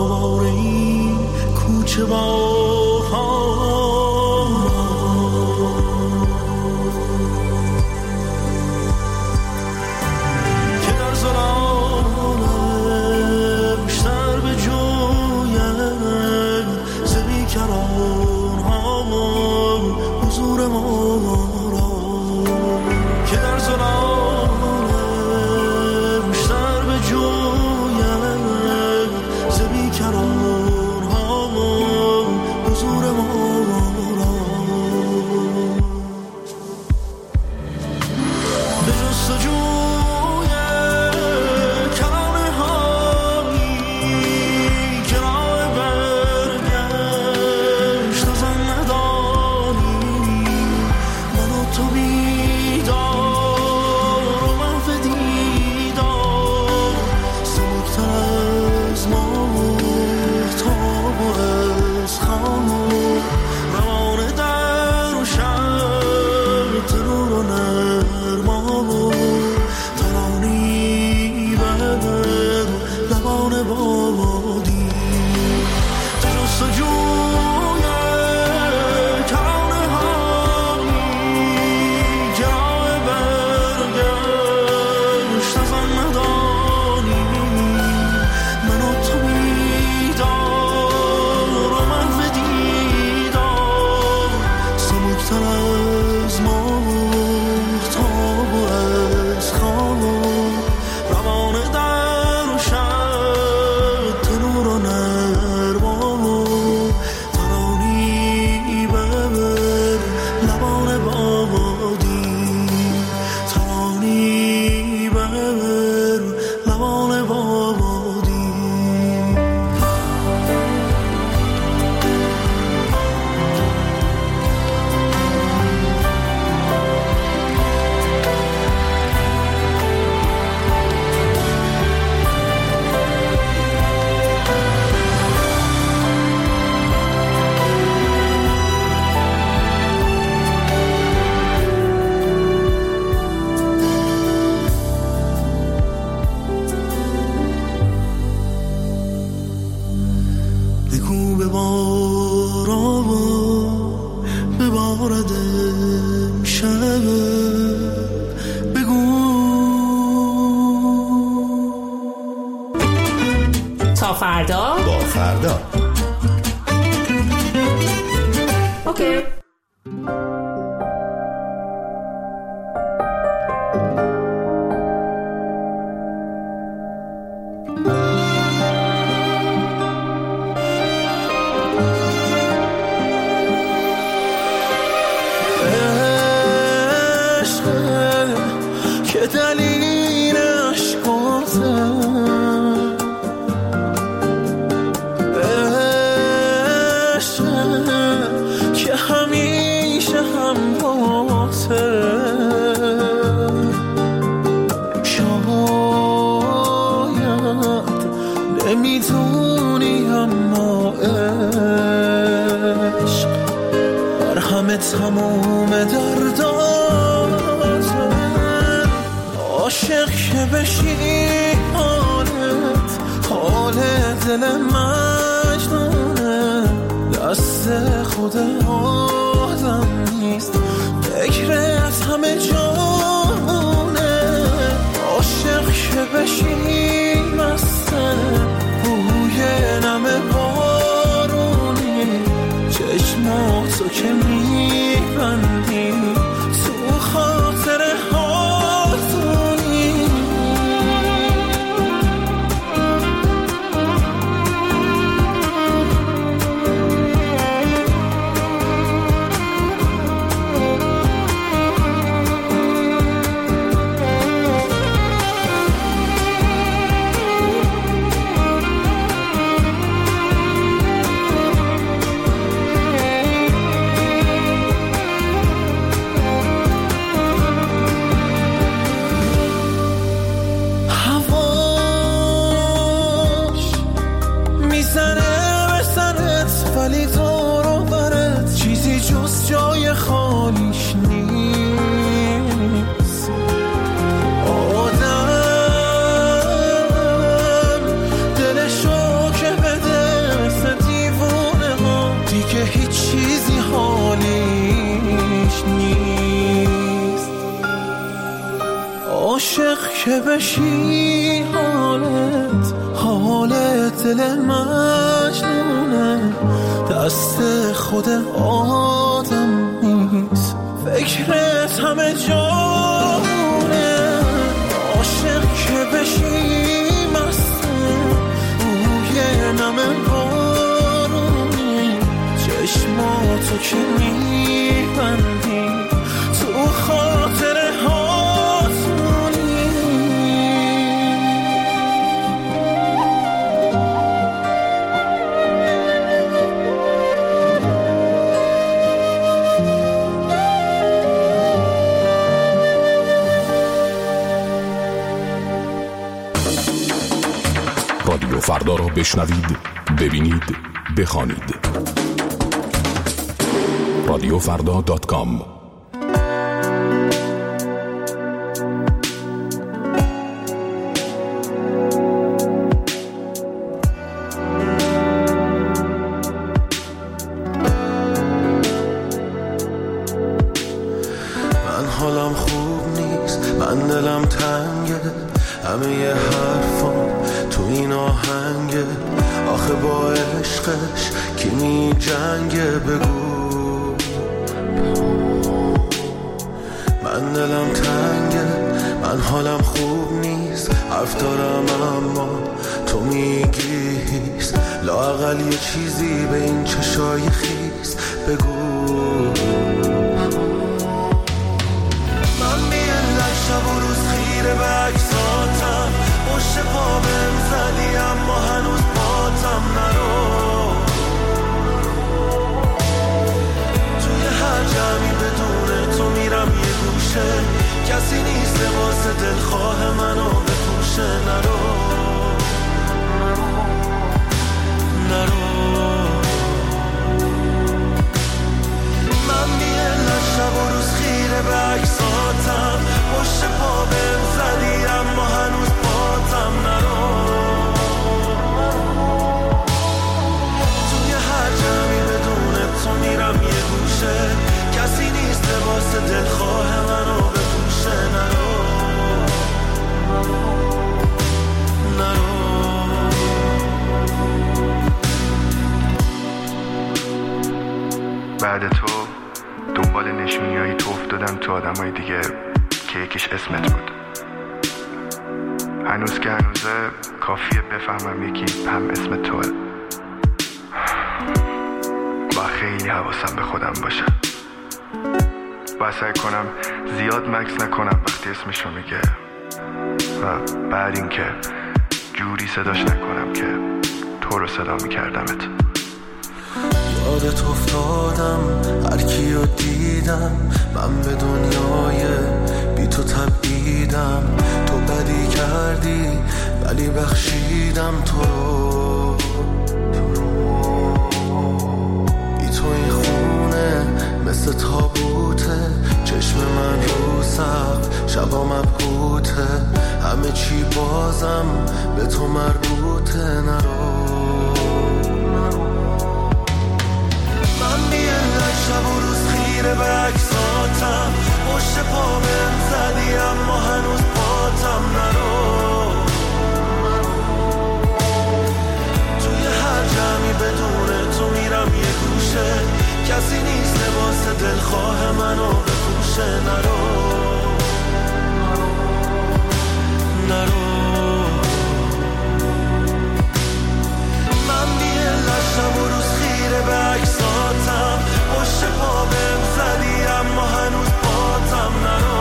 آواره این کوچه که در ظلالش سر به جویم ز بیکران ها حضور ما را که در ظلالش سر به جویم ز بیکران ها حضور ما را به جستجوی کلامه هایی که راه برگشت از آن ندانی من و تو بیدار و محو دیدار سبکتر از ماهتاب و از خواب روان در و شب ترور و نرمام و ترانی بر لبان بادی تو جستجوی کرانه هایی که راه برگشت از آن ندانی من و تو بیدار و محو دیدار سبکتر از ماهتاب و از خواب روان در و شب تنور و نرمام و ترانی بر لبان بادی ترانی بر لبان بادی بگو ببارا و ببارد امشب بگو تا فردا با فردا. اوکی. که دلیل عشقاتم عشقم که همیشه همراهتم شاید نمیدونی اما عشق بر همه تموم درداتم عاشق که بشی حال دل مجنونه دست خود آدم نیست فکرت همه جانونه عاشق که بشی مسته بوی نم بارونی چشماتو که میبندی تو خاطر هاتونی آدم دلشو که بده که بشی حالت دل مجنونه، دست خود آدم نیست، فکرت همه جاونه. عاشق که بشی مسته روی نمه بارونی، چشماتو که میبندی تو خاطره هاتونی. رادیو فردا را بشنوید، ببینید، بخوانید. radiofrda.com. من حالم خوب نیست، من دلم تنگه، همه ی حرفام تو این آهنگه. آخه با عشقش کی می جنگه بگو. من دلم تنگه، من حالم خوب نیست، حرف دارم اما تو میگی هیست. لااقل یه چیزی به این چشای خیس بگو. من بی‌علت شب و روز خیره به عکساتم، پشت پا بهم زدی اما هنوز پاتم نرو. توی هر جمعی بدون تو میرم یه گوشه، کسی نیست واسه دلخواه منو بپوشه. نرو من بی‌علت شب و روز خیره به عکساتم، پشت پا بهم زدی اما هنوز پاتم نرو. توی هر جمعی بدون تو میرم یه گوشه، کسی نیست واسه دلخواه منو بپوشه. نرو بعد تو دنبال نشونیایی تو افتادم تو آدمای دیگه که یکیش اسمت بود. هنوز که هنوزه کافیه بفهمم یکی هم اسم توه. با خیلی حواسم به خودم باشه، با سعی کنم زیاد مکس نکنم وقتی اسمشو میگه، و بعد این که جوری صداش نکنم که تو رو صدا میکردمت. یادت افتادم هر کیو دیدم، من به دنیای بی تو تبعیدم. تو بدی کردی ولی بخشیدم تو رو. بی تو این خونه مثل تابوته، چشم من رو سقف شبا مبهوته. همه چی بازم به تو مربوطه. نرو من بی‌علت شب و روز خیره به عکساتم، پشت پا بهم زدی اما هنوز پاتم نرو. توی هر جمعی بدون تو میرم یه گوشه، کسی نیست واسه دلخواه منو بپوشه. نرو من بی‌علت شب و روز خیره به عکساتم، پشت پا بهم زدی اما هنوز پاتم نرو.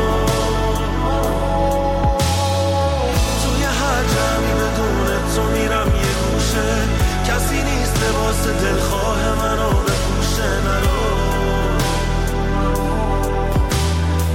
توی هر جمعی بدون تو میرم یه گوشه، کسی نیست واسه دلخواه منو بپوشه. نرو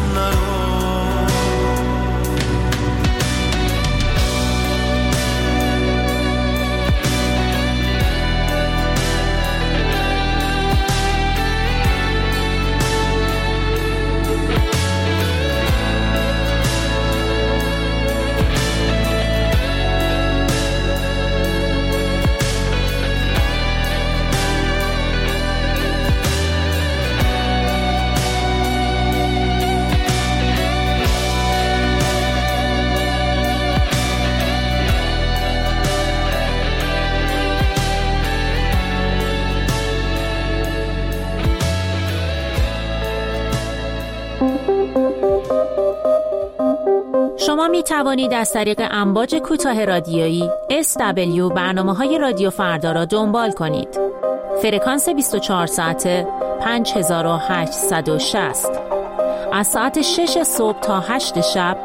شما می توانید از طریق امواج کوتاه رادیویی SW برنامه‌های رادیو فردا را دنبال کنید. فرکانس 24 ساعته 5860. از ساعت 6 صبح تا 8 شب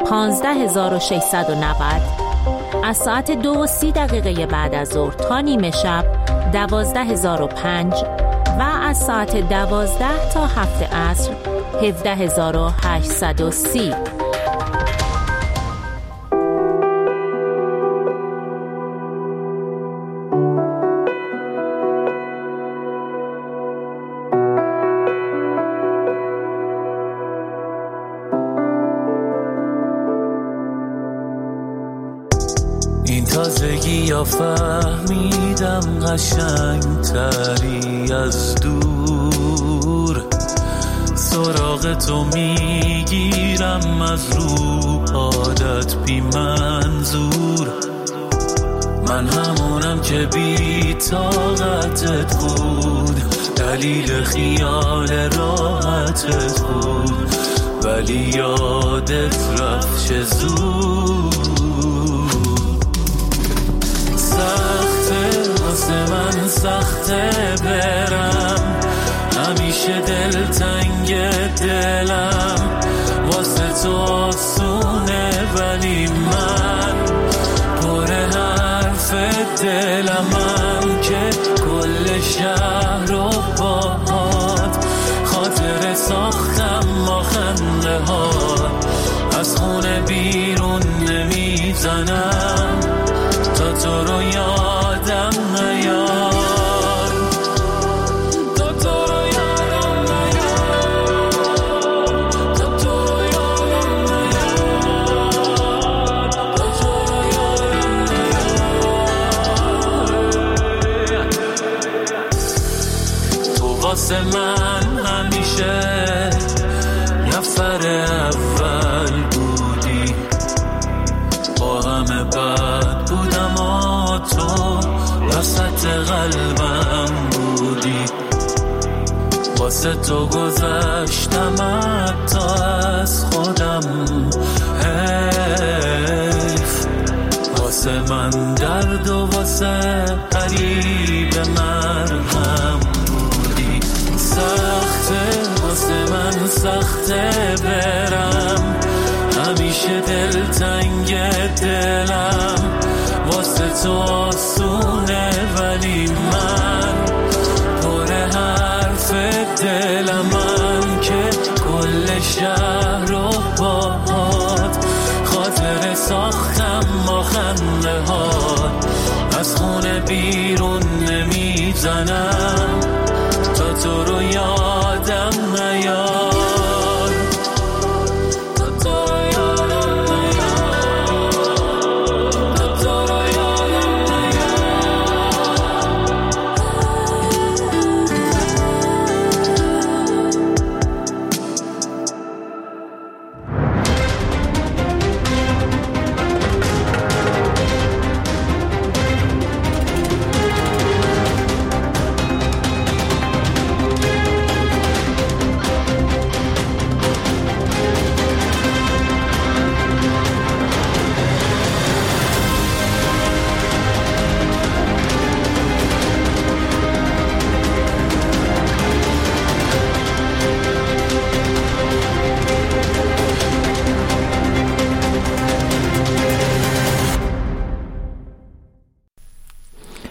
15690. از ساعت 2:30 بعد از ظهر تا نیمه شب 12005 و از ساعت 12 تا 7 عصر 17830. این تازگی یا فهمیدم قشنگ تری از دور، سراغ تو میگیرم از رو عادت بی منظور. من همونم که بی طاقتت بود، دلیل خیال راحتت بود، ولی یادت رفت چه زود. سخته واسه من سخته برم، همیشه دلتنگ دلم، واسه تو آسونه ولی من پر حرف دلمم که کل شهر رو باهات خاطر ساختم ما خنده ها، از خونه بیرون نمیزنم تا تو رو یادم نیار، تا تو رو یادم نیار، تا تو رو یادم نیار، تا تو رو یادم نیار. تو واسه من همیشه نفر اول بودی، با همه بد بودم و تو وسط قلبم بودی، واسه تو گذشتم حتی از خودم، حیف واسه من درد و واسه قریب مرهم بودی. سخته واسه من سخته برم، همیشه دلتنگ دلم، واسه تو آسونه ولی من پر حرف دلمم که کل شهر رو باهات خاطر ساختم ما خنده ها، از خونه بیرون نمیزنم